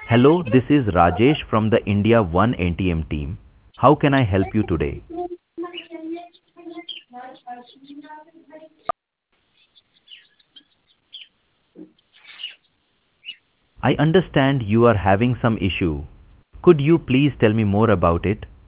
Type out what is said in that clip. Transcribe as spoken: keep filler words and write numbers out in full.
Hello, this is Rajesh from the India One A T M team. How can I help you today? I understand you are having some issue. Could you please tell me more about it?